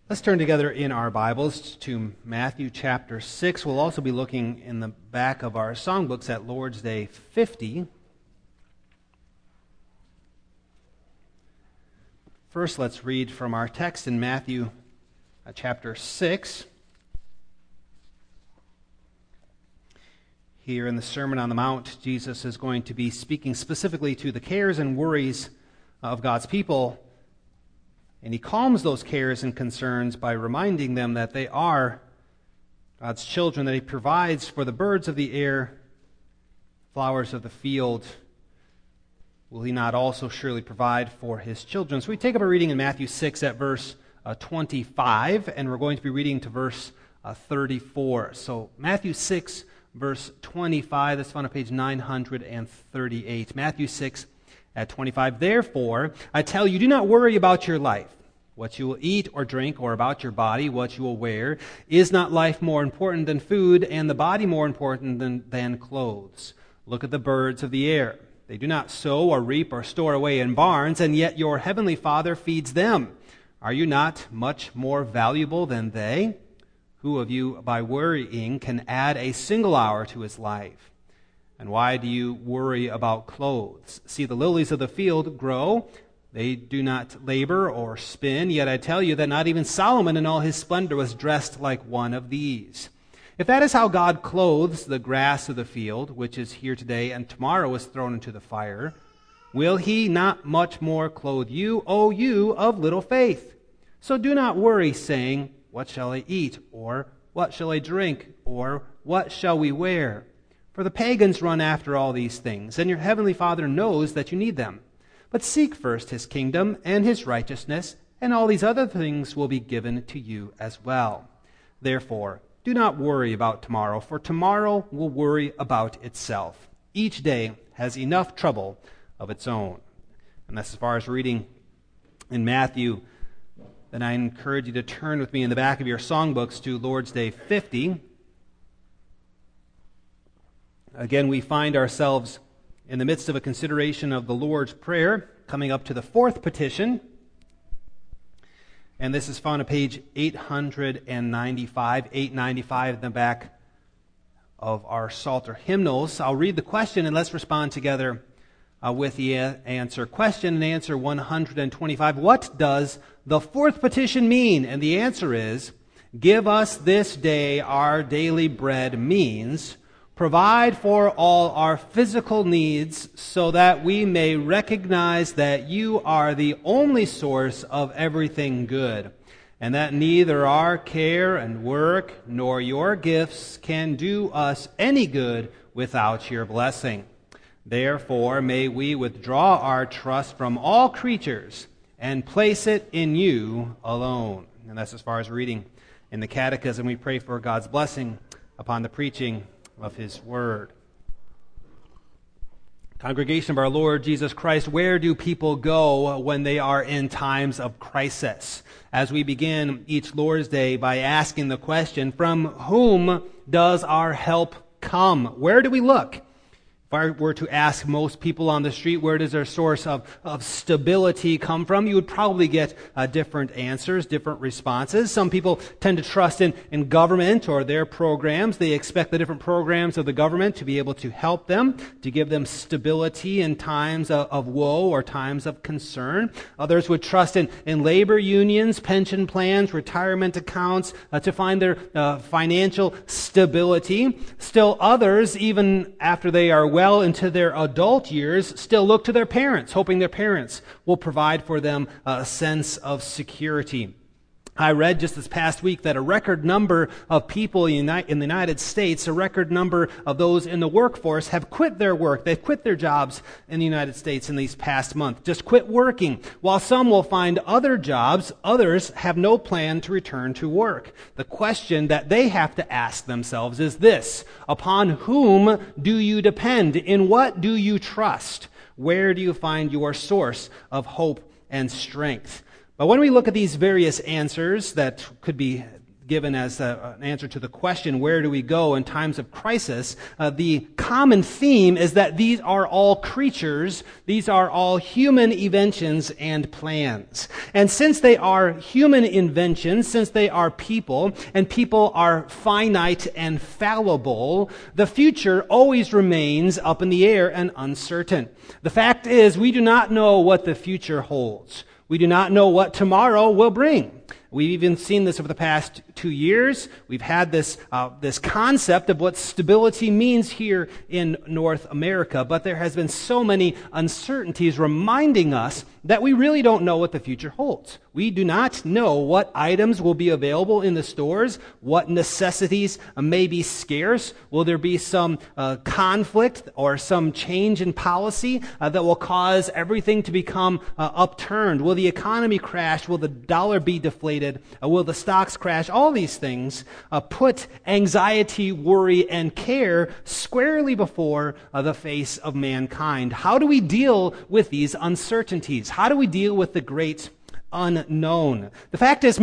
Let's turn together in our Bibles to Matthew chapter 6. We'll also be looking in the back of our songbooks at Lord's Day 50. First, let's read from our text in Matthew chapter 6. Here in the Sermon on the Mount, Jesus is going to be speaking specifically to the cares and worries of God's people. And he calms those cares and concerns by reminding them that they are God's children, that he provides for the birds of the air, flowers of the field. Will he not also surely provide for his children? So we take up a reading in Matthew 6 at verse 25, and we're going to be reading to verse 34. So Matthew 6, verse 25, that's found on page 938. Matthew 6 at 25, "Therefore, I tell you, do not worry about your life, what you will eat or drink, or about your body, what you will wear. Is not life more important than food, and the body more important than clothes? Look at the birds of the air. They do not sow or reap or store away in barns, and yet your heavenly Father feeds them. Are you not much more valuable than they? Who of you, by worrying, can add a single hour to his life? And why do you worry about clothes? See, the lilies of the field grow. They do not labor or spin. Yet I tell you that not even Solomon in all his splendor was dressed like one of these. If that is how God clothes the grass of the field, which is here today and tomorrow is thrown into the fire, will he not much more clothe you, O you of little faith? So do not worry, saying, what shall I eat? Or what shall I drink? Or what shall we wear? For the pagans run after all these things, and your heavenly Father knows that you need them. But seek first his kingdom and his righteousness, and all these other things will be given to you as well. Therefore, do not worry about tomorrow, for tomorrow will worry about itself. Each day has enough trouble of its own." And that's as far as reading in Matthew. Then I encourage you to turn with me in the back of your songbooks to Lord's Day 50. Again, we find ourselves in the midst of a consideration of the Lord's Prayer, coming up to the fourth petition. And this is found on page 895 in the back of our Psalter hymnals. I'll read the question and let's respond together with the answer. Question and answer 125. What does the fourth petition mean? And the answer is, give us this day our daily bread means provide for all our physical needs so that we may recognize that you are the only source of everything good, and that neither our care and work nor your gifts can do us any good without your blessing. Therefore, may we withdraw our trust from all creatures and place it in you alone. And that's as far as reading in the Catechism. We pray for God's blessing upon the preaching of his word. Congregation of our Lord Jesus Christ, where do people go when they are in times of crisis? As we begin each Lord's Day by asking the question, from whom does our help come? Where do we look? If I were to ask most people on the street, where does their source of stability come from? You would probably get different answers, different responses. Some people tend to trust in government or their programs. They expect the different programs of the government to be able to help them, to give them stability in times of woe or times of concern. Others would trust in labor unions, pension plans, retirement accounts to find their financial stability. Still others, even after they are well into their adult years, still look to their parents, hoping their parents will provide for them a sense of security. I read just this past week that a record number of people in the United States, a record number of those in the workforce have quit their work. They've quit their jobs in the United States in these past months. Just quit working. While some will find other jobs, others have no plan to return to work. The question that they have to ask themselves is this: upon whom do you depend? In what do you trust? Where do you find your source of hope and strength? But when we look at these various answers that could be given as an answer to the question, where do we go in times of crisis? The common theme is that these are all creatures, these are all human inventions and plans. And since they are human inventions, since they are people, and people are finite and fallible, the future always remains up in the air and uncertain. The fact is, we do not know what the future holds. We do not know what tomorrow will bring. We've even seen this over the past 2 years. We've had this concept of what stability means here in North America, but there has been so many uncertainties reminding us that we really don't know what the future holds. We do not know what items will be available in the stores, what necessities may be scarce. Will there be some conflict or some change in policy that will cause everything to become upturned? Will the economy crash? Will the dollar be deflated? Will the stocks crash? All these things put anxiety, worry, and care squarely before the face of mankind. How do we deal with these uncertainties? How do we deal with the great unknown? The fact is,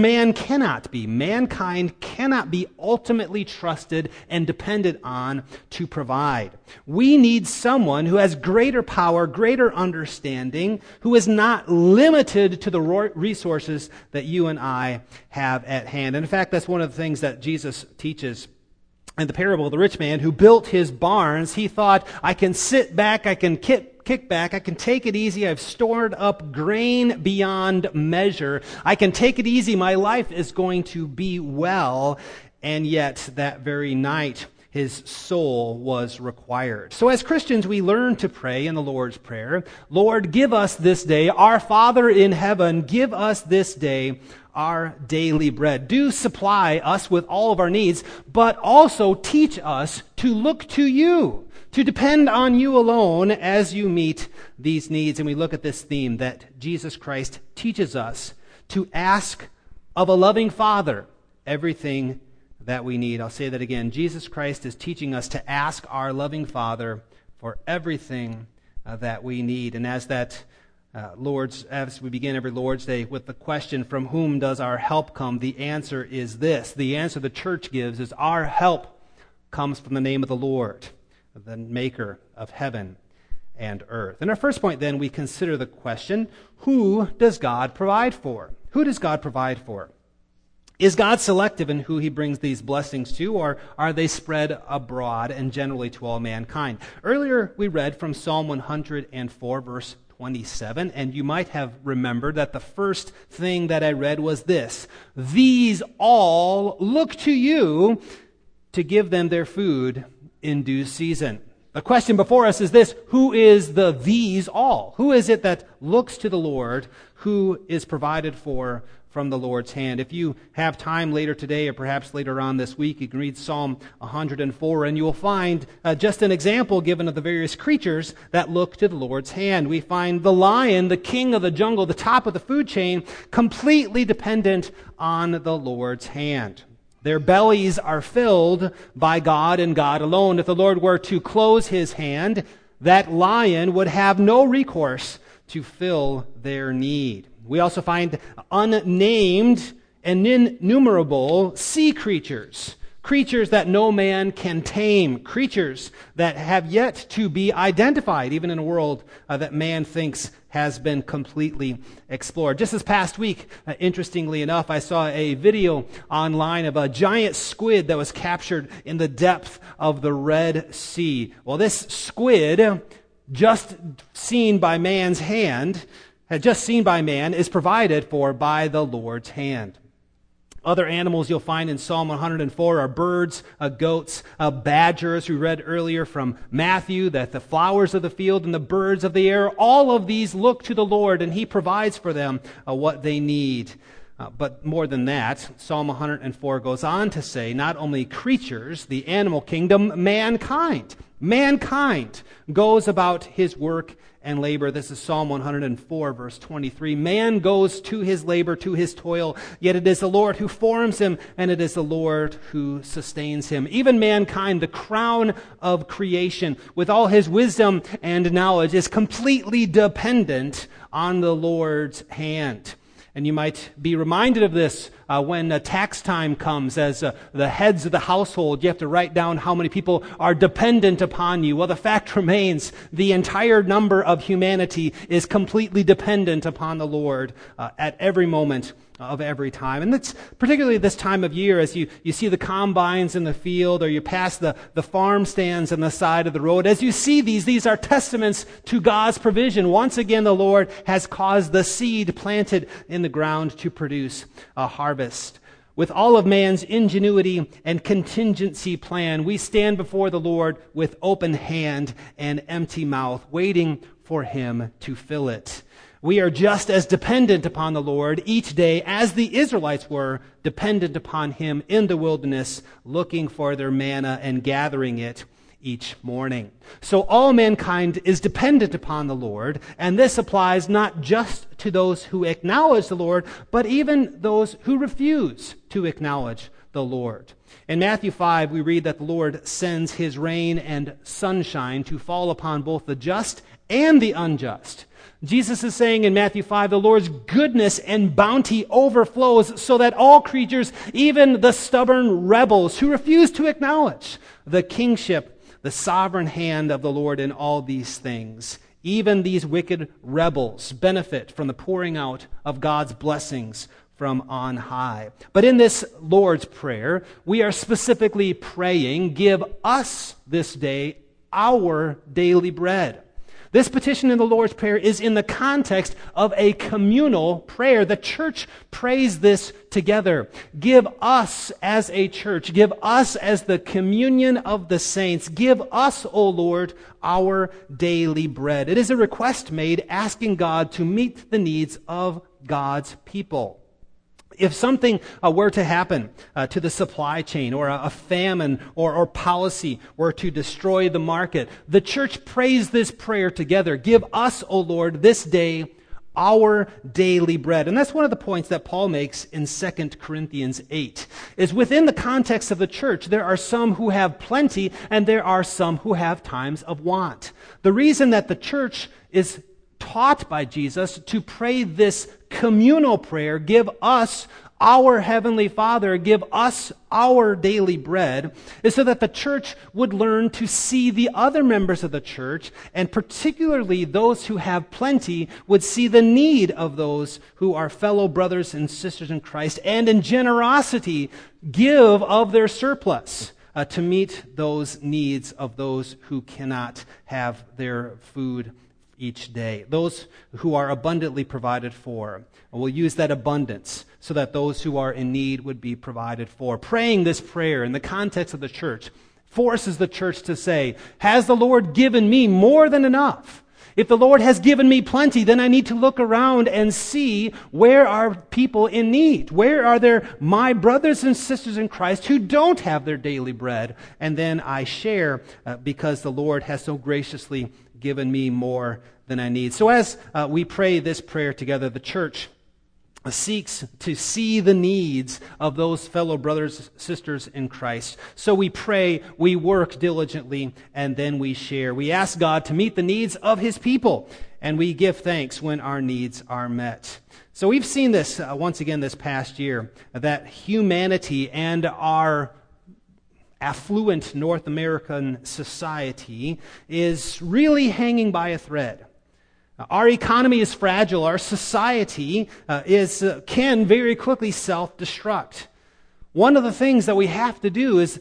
mankind cannot be ultimately trusted and depended on to provide. We need someone who has greater power, greater understanding, who is not limited to the resources that you and I have at hand. And in fact, that's one of the things that Jesus teaches in the parable of the rich man who built his barns. He thought, I can sit back, I can kick back, I can take it easy, I've stored up grain beyond measure, I can take it easy, my life is going to be well. And yet, that very night, his soul was required. So as Christians, we learn to pray in the Lord's Prayer, Lord, give us this day, our Father in heaven, give us this day our daily bread. Do supply us with all of our needs, but also teach us to look to you, to depend on you alone as you meet these needs. And we look at this theme that Jesus Christ teaches us to ask of a loving Father everything that we need. I'll say that again. Jesus Christ is teaching us to ask our loving Father for everything that we need. And as we begin every Lord's Day with the question, from whom does our help come? The answer is this. The answer the church gives is our help comes from the name of the Lord, the maker of heaven and earth. In our first point, then, we consider the question, who does God provide for? Who does God provide for? Is God selective in who he brings these blessings to, or are they spread abroad and generally to all mankind? Earlier, we read from Psalm 104, verse 27, and you might have remembered that the first thing that I read was this: these all look to you to give them their food in due season. The question before us is this: who is the these all? Who is it that looks to the Lord, who is provided for from the Lord's hand? If you have time later today, or perhaps later on this week, you can read Psalm 104, and you will find just an example given of the various creatures that look to the Lord's hand. We find the lion, the king of the jungle, the top of the food chain, completely dependent on the Lord's hand. Their bellies are filled by God and God alone. If the Lord were to close his hand, that lion would have no recourse to fill their need. We also find unnamed and innumerable sea creatures, creatures that no man can tame, creatures that have yet to be identified, even in a world that man thinks has been completely explored. Just this past week, interestingly enough, I saw a video online of a giant squid that was captured in the depth of the Red Sea. Well, this squid, just seen by man's hand, is provided for by the Lord's hand. Other animals you'll find in Psalm 104 are birds, goats, badgers, we read earlier from Matthew, that the flowers of the field and the birds of the air, all of these look to the Lord, and he provides for them what they need. But more than that, Psalm 104 goes on to say not only creatures, the animal kingdom, mankind. Mankind goes about his work and labor. This is Psalm 104, verse 23. Man goes to his labor, to his toil, yet it is the Lord who forms him, and it is the Lord who sustains him. Even mankind, the crown of creation, with all his wisdom and knowledge, is completely dependent on the Lord's hand. And you might be reminded of this when tax time comes. As the heads of the household, you have to write down how many people are dependent upon you. Well, the fact remains, the entire number of humanity is completely dependent upon the Lord at every moment of every time. And it's particularly this time of year as you see the combines in the field, or you pass the farm stands on the side of the road. As you see these are testaments to God's provision. Once again, the Lord has caused the seed planted in the ground to produce a harvest. With all of man's ingenuity and contingency plan, we stand before the Lord with open hand and empty mouth, waiting for Him to fill it. We are just as dependent upon the Lord each day as the Israelites were dependent upon Him in the wilderness, looking for their manna and gathering it each morning. So all mankind is dependent upon the Lord, and this applies not just to those who acknowledge the Lord, but even those who refuse to acknowledge the Lord. In Matthew 5, we read that the Lord sends His rain and sunshine to fall upon both the just and the unjust. Jesus is saying in Matthew 5, the Lord's goodness and bounty overflows so that all creatures, even the stubborn rebels who refuse to acknowledge the kingship, the sovereign hand of the Lord in all these things, even these wicked rebels benefit from the pouring out of God's blessings from on high. But in this Lord's Prayer, we are specifically praying, give us this day our daily bread. This petition in the Lord's Prayer is in the context of a communal prayer. The church prays this together. Give us as a church, give us as the communion of the saints, give us, O Lord, our daily bread. It is a request made asking God to meet the needs of God's people. If something were to happen to the supply chain, or a famine or policy were to destroy the market, the church prays this prayer together. Give us, O Lord, this day our daily bread. And that's one of the points that Paul makes in 2 Corinthians 8, is within the context of the church, there are some who have plenty and there are some who have times of want. The reason that the church is taught by Jesus to pray this communal prayer, give us our Heavenly Father, give us our daily bread, is so that the church would learn to see the other members of the church, and particularly those who have plenty, would see the need of those who are fellow brothers and sisters in Christ, and in generosity give of their surplus to meet those needs of those who cannot have their food each day. Those who are abundantly provided for. We'll use that abundance so that those who are in need would be provided for. Praying this prayer in the context of the church forces the church to say, has the Lord given me more than enough? If the Lord has given me plenty, then I need to look around and see where are people in need. Where are there my brothers and sisters in Christ who don't have their daily bread? And then I share because the Lord has so graciously given me more than I need. So as we pray this prayer together, the church seeks to see the needs of those fellow brothers, sisters in Christ. So we pray, we work diligently, and then we share. We ask God to meet the needs of His people, and we give thanks when our needs are met. So we've seen this once again this past year, that humanity and our affluent North American society is really hanging by a thread. Our economy is fragile. Our society can very quickly self-destruct. One of the things that we have to do is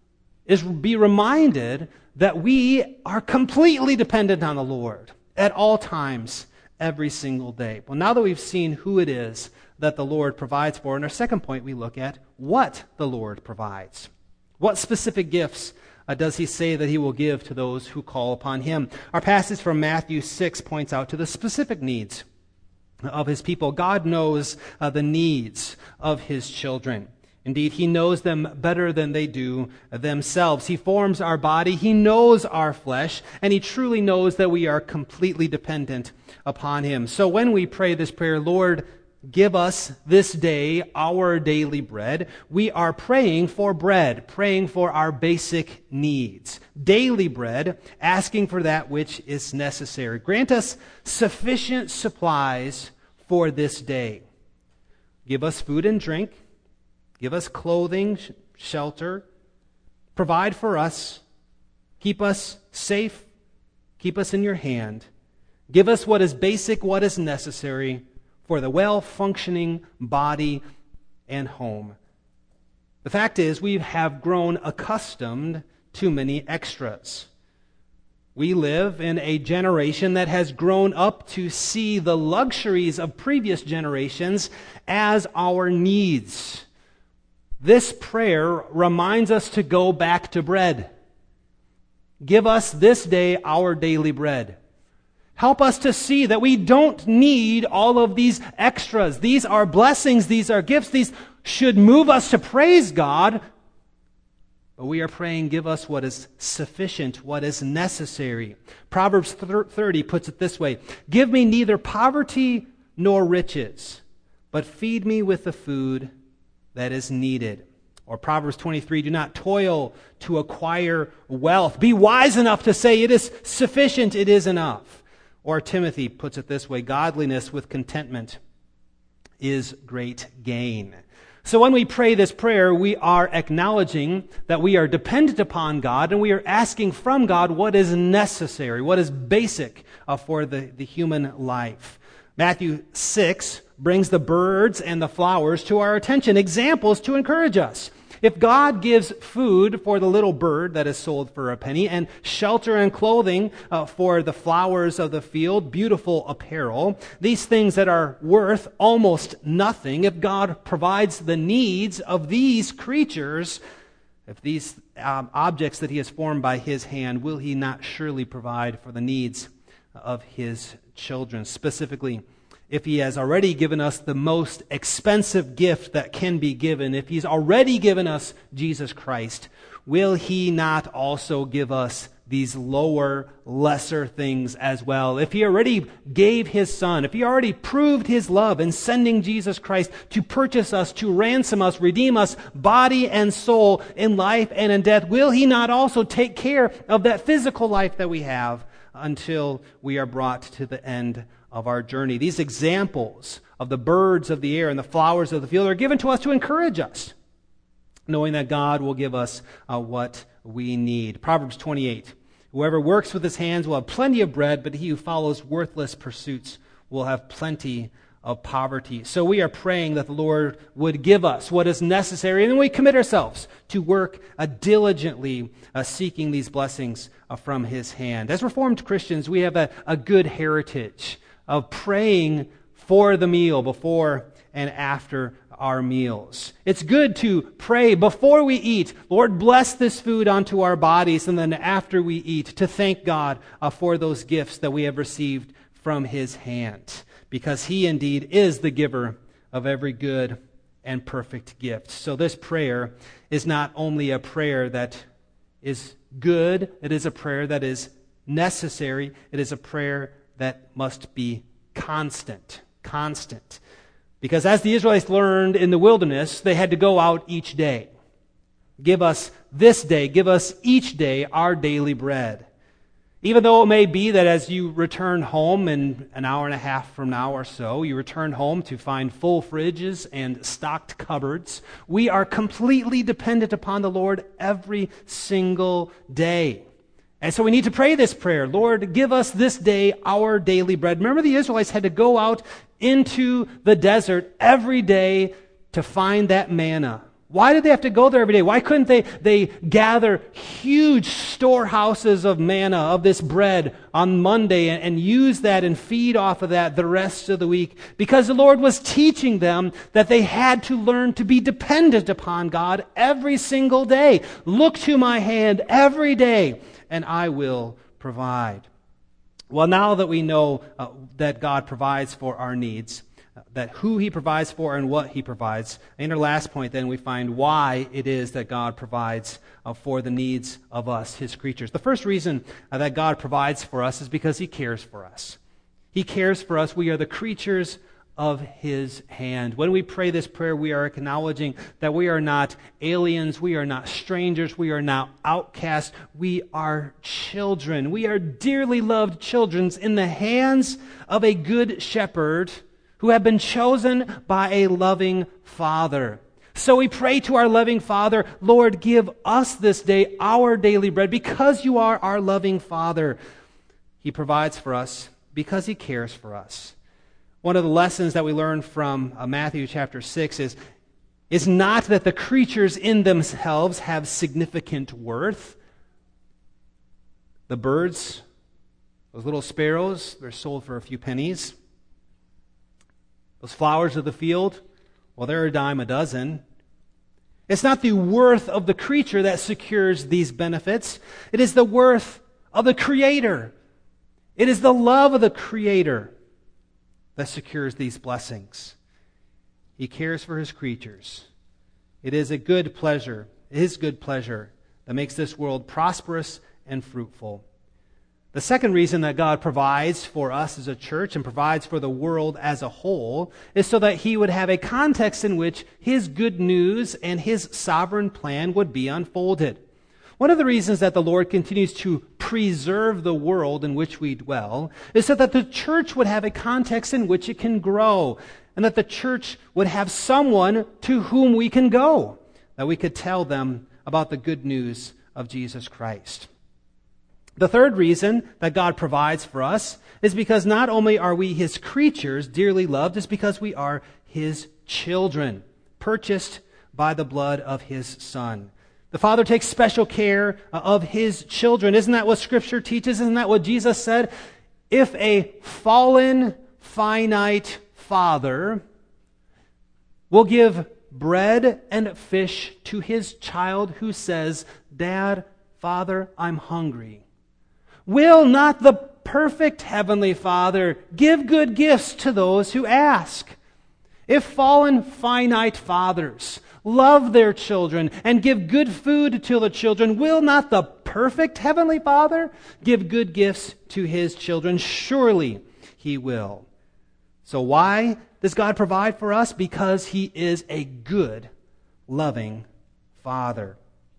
be reminded that we are completely dependent on the Lord at all times, every single day. Well, now that we've seen who it is that the Lord provides for, in our second point, we look at what the Lord provides. What specific gifts does He say that He will give to those who call upon Him? Our passage from Matthew 6 points out to the specific needs of His people. God knows the needs of His children. Indeed, He knows them better than they do themselves. He forms our body. He knows our flesh. And He truly knows that we are completely dependent upon Him. So when we pray this prayer, Lord, give us this day our daily bread, we are praying for bread, praying for our basic needs. Daily bread, asking for that which is necessary. Grant us sufficient supplies for this day. Give us food and drink. Give us clothing, shelter. Provide for us. Keep us safe. Keep us in your hand. Give us what is basic, what is necessary for the well-functioning body and home. The fact is, we have grown accustomed to many extras. We live in a generation that has grown up to see the luxuries of previous generations as our needs. This prayer reminds us to go back to bread. Give us this day our daily bread. Help us to see that we don't need all of these extras. These are blessings. These are gifts. These should move us to praise God. But we are praying, give us what is sufficient, what is necessary. Proverbs 30 puts it this way: give me neither poverty nor riches, but feed me with the food that is needed. Or Proverbs 23, do not toil to acquire wealth. Be wise enough to say it is sufficient, it is enough. Or Timothy puts it this way: godliness with contentment is great gain. So when we pray this prayer, we are acknowledging that we are dependent upon God, and we are asking from God what is necessary, what is basic for the human life. Matthew 6 brings the birds and the flowers to our attention, examples to encourage us. If God gives food for the little bird that is sold for a penny, and shelter and clothing for the flowers of the field, beautiful apparel, these things that are worth almost nothing, if God provides the needs of these creatures, if these objects that He has formed by His hand, will He not surely provide for the needs of His children? Specifically, if He has already given us the most expensive gift that can be given, if He's already given us Jesus Christ, will He not also give us these lower, lesser things as well? If He already gave His Son, if He already proved His love in sending Jesus Christ to purchase us, to ransom us, redeem us, body and soul, in life and in death, will He not also take care of that physical life that we have until we are brought to the end of our journey? These examples of the birds of the air and the flowers of the field are given to us to encourage us, knowing that God will give us what we need. Proverbs 28, whoever works with his hands will have plenty of bread, but he who follows worthless pursuits will have plenty of poverty. So we are praying that the Lord would give us what is necessary, and then we commit ourselves to work diligently seeking these blessings from His hand. As Reformed Christians, we have a good heritage of praying for the meal before and after our meals. It's good to pray before we eat, Lord, bless this food onto our bodies, and then after we eat, to thank God for those gifts that we have received from His hand, because He indeed is the giver of every good and perfect gift. So this prayer is not only a prayer that is good, it is a prayer that is necessary, it is a prayer that must be constant. Because as the Israelites learned in the wilderness, they had to go out each day. Give us this day, give us each day our daily bread. Even though it may be that as you return home in an hour and a half from now or so, you return home to find full fridges and stocked cupboards, we are completely dependent upon the Lord every single day. And so we need to pray this prayer: Lord, give us this day our daily bread. Remember, the Israelites had to go out into the desert every day to find that manna. Why did they have to go there every day? Why couldn't they gather huge storehouses of manna, of this bread, on Monday and use that and feed off of that the rest of the week? Because the Lord was teaching them that they had to learn to be dependent upon God every single day. Look to my hand every day, and I will provide. Well, now that we know that God provides for our needs, that who He provides for and what He provides, in our last point then we find why it is that God provides for the needs of us, His creatures. The first reason that God provides for us is because He cares for us. He cares for us. We are the creatures of His hand. When we pray this prayer, we are acknowledging that we are not aliens, we are not strangers, we are not outcasts, we are children. We are dearly loved children in the hands of a good shepherd who have been chosen by a loving Father. So we pray to our loving Father, Lord, give us this day our daily bread because you are our loving Father. He provides for us because he cares for us. One of the lessons that we learn from Matthew chapter 6 is not that the creatures in themselves have significant worth. The birds, those little sparrows, they're sold for a few pennies. Those flowers of the field, well, they're a dime a dozen. It's not the worth of the creature that secures these benefits. It is the worth of the Creator. It is the love of the Creator that secures these blessings. He cares for his creatures. It is a good pleasure, his good pleasure, that makes this world prosperous and fruitful. The second reason that God provides for us as a church and provides for the world as a whole is so that he would have a context in which his good news and his sovereign plan would be unfolded. One of the reasons that the Lord continues to preserve the world in which we dwell is so that the church would have a context in which it can grow, and that the church would have someone to whom we can go, that we could tell them about the good news of Jesus Christ. The third reason that God provides for us is because not only are we his creatures, dearly loved, it's because we are his children, purchased by the blood of his Son. The Father takes special care of his children. Isn't that what Scripture teaches? Isn't that what Jesus said? If a fallen, finite father will give bread and fish to his child who says, Dad, Father, I'm hungry, will not the perfect Heavenly Father give good gifts to those who ask? If fallen, finite fathers love their children and give good food to the children, will not the perfect Heavenly Father give good gifts to his children? Surely he will. So why does God provide for us? Because he is a good, loving Father.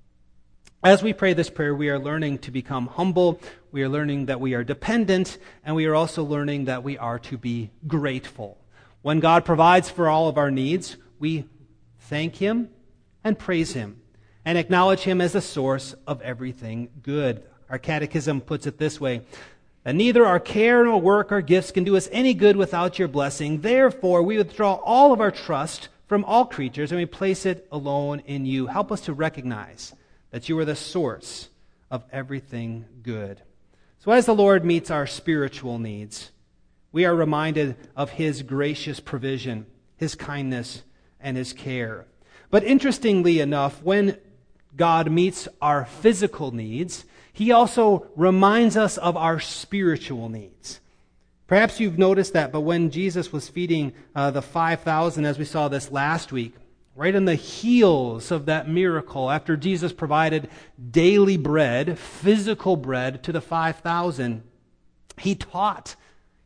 As we pray this prayer, we are learning to become humble, we are learning that we are dependent, and we are also learning that we are to be grateful. When God provides for all of our needs, we thank him and praise him and acknowledge him as the source of everything good. Our catechism puts it this way, that neither our care nor work or gifts can do us any good without your blessing. Therefore, we withdraw all of our trust from all creatures and we place it alone in you. Help us to recognize that you are the source of everything good. So as the Lord meets our spiritual needs, we are reminded of his gracious provision, his kindness, and his care. But interestingly enough, when God meets our physical needs, he also reminds us of our spiritual needs. Perhaps you've noticed that, but when Jesus was feeding the 5,000, as we saw this last week, right on the heels of that miracle, after Jesus provided daily bread, physical bread to the 5,000, he taught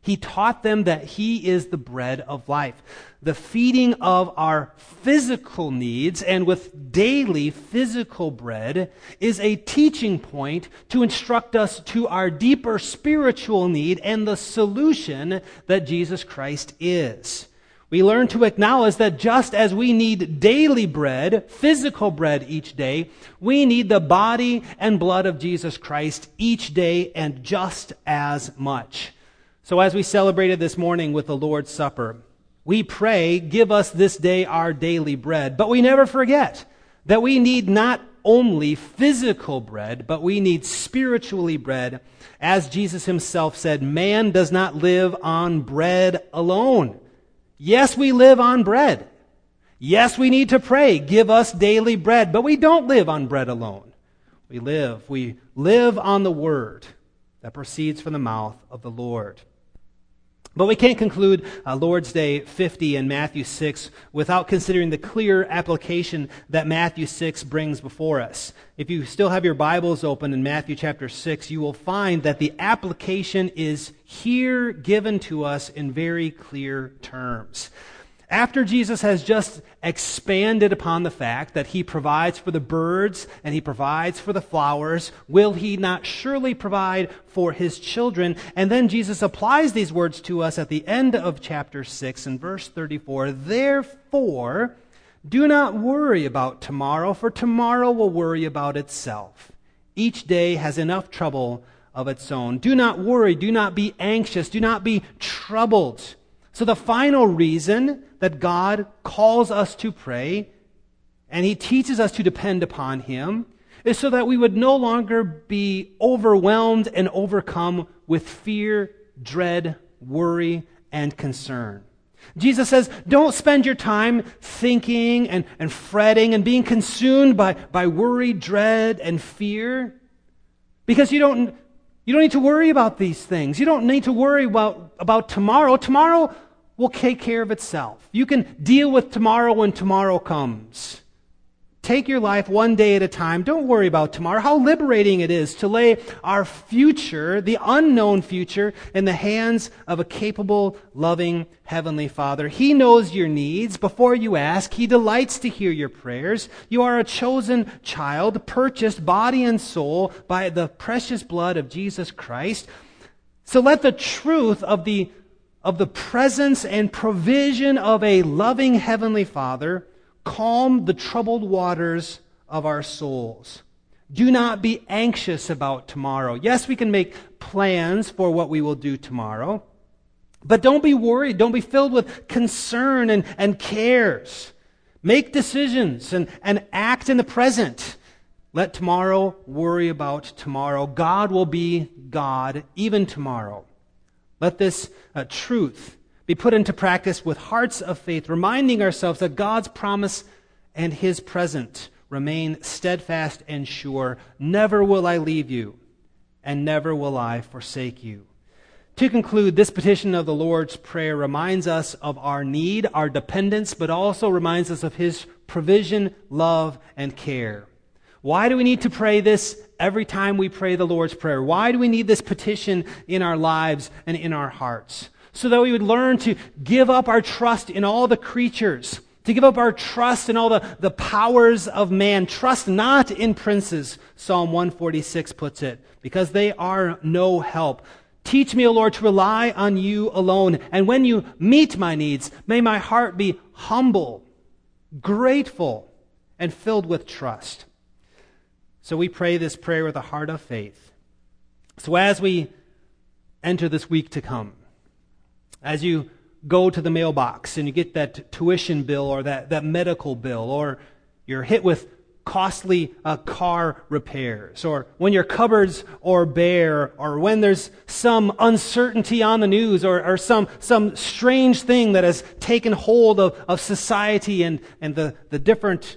them that he is the bread of life. The feeding of our physical needs, and with daily physical bread, is a teaching point to instruct us to our deeper spiritual need and the solution that Jesus Christ is. We learn to acknowledge that just as we need daily bread, physical bread each day, we need the body and blood of Jesus Christ each day and just as much. So as we celebrated this morning with the Lord's Supper, we pray, give us this day our daily bread. But we never forget that we need not only physical bread, but we need spiritually bread. As Jesus himself said, man does not live on bread alone. Yes, we live on bread. Yes, we need to pray, give us daily bread. But we don't live on bread alone. We live on the word that proceeds from the mouth of the Lord. But we can't conclude Lord's Day 50 and Matthew 6 without considering the clear application that Matthew 6 brings before us. If you still have your Bibles open in Matthew chapter 6, you will find that the application is here given to us in very clear terms. After Jesus has just expanded upon the fact that he provides for the birds and he provides for the flowers, will he not surely provide for his children? And then Jesus applies these words to us at the end of chapter 6 in verse 34. Therefore, do not worry about tomorrow, for tomorrow will worry about itself. Each day has enough trouble of its own. Do not worry, do not be anxious, do not be troubled. So the final reason that God calls us to pray, and he teaches us to depend upon him, is so that we would no longer be overwhelmed and overcome with fear, dread, worry, and concern. Jesus says, don't spend your time thinking and fretting and being consumed by worry, dread, and fear, because you don't need to worry about these things. You don't need to worry about tomorrow. Tomorrow will take care of itself. You can deal with tomorrow when tomorrow comes. Take your life one day at a time. Don't worry about tomorrow. How liberating it is to lay our future, the unknown future, in the hands of a capable, loving Heavenly Father. He knows your needs before you ask. He delights to hear your prayers. You are a chosen child, purchased body and soul by the precious blood of Jesus Christ. So let the truth of the presence and provision of a loving Heavenly Father calm the troubled waters of our souls. Do not be anxious about tomorrow. Yes, we can make plans for what we will do tomorrow, but don't be worried. Don't be filled with concern and cares. Make decisions and act in the present. Let tomorrow worry about tomorrow. God will be God even tomorrow. Let this truth be put into practice with hearts of faith, reminding ourselves that God's promise and his present remain steadfast and sure. Never will I leave you, and never will I forsake you. To conclude, this petition of the Lord's Prayer reminds us of our need, our dependence, but also reminds us of his provision, love, and care. Why do we need to pray this every time we pray the Lord's Prayer? Why do we need this petition in our lives and in our hearts? So that we would learn to give up our trust in all the creatures, to give up our trust in all the powers of man. Trust not in princes, Psalm 146 puts it, because they are no help. Teach me, O Lord, to rely on you alone. And when you meet my needs, may my heart be humble, grateful, and filled with trust. So we pray this prayer with a heart of faith. So as we enter this week to come, as you go to the mailbox and you get that tuition bill or that medical bill, or you're hit with costly car repairs, or when your cupboards are bare, or when there's some uncertainty on the news, or some strange thing that has taken hold of society and the different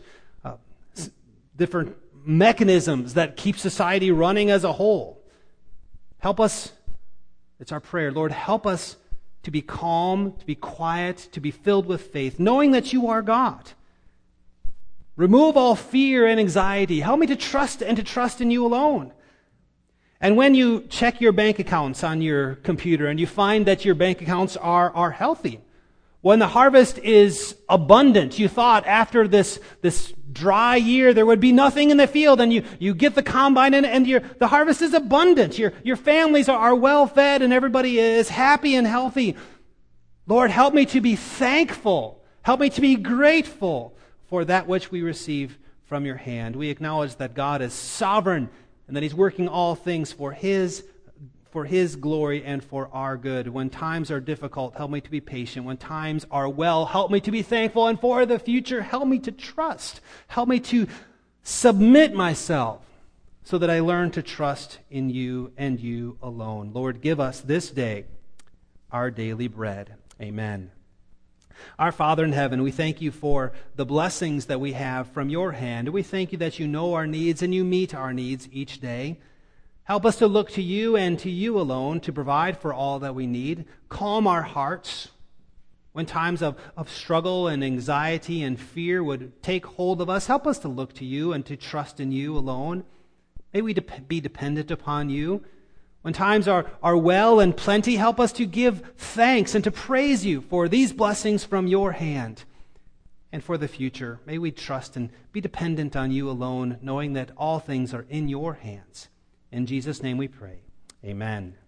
mechanisms that keep society running as a whole. Help us, it's our prayer, Lord, help us to be calm, to be quiet, to be filled with faith, knowing that you are God. Remove all fear and anxiety. Help me to trust in you alone. And when you check your bank accounts on your computer and you find that your bank accounts are healthy, when the harvest is abundant, you thought after this dry year there would be nothing in the field, and you get the combine and the harvest is abundant. Your families are well fed and everybody is happy and healthy. Lord, help me to be thankful. Help me to be grateful for that which we receive from your hand. We acknowledge that God is sovereign and that he's working all things for his glory and for our good. When times are difficult, help me to be patient. When times are well, help me to be thankful. And for the future, help me to trust. Help me to submit myself so that I learn to trust in you and you alone. Lord, give us this day our daily bread. Amen. Our Father in heaven, we thank you for the blessings that we have from your hand. We thank you that you know our needs and you meet our needs each day. Help us to look to you and to you alone to provide for all that we need. Calm our hearts when times of struggle and anxiety and fear would take hold of us. Help us to look to you and to trust in you alone. May we be dependent upon you. When times are well and plenty, help us to give thanks and to praise you for these blessings from your hand. And for the future, may we trust and be dependent on you alone, knowing that all things are in your hands. In Jesus' name we pray. Amen.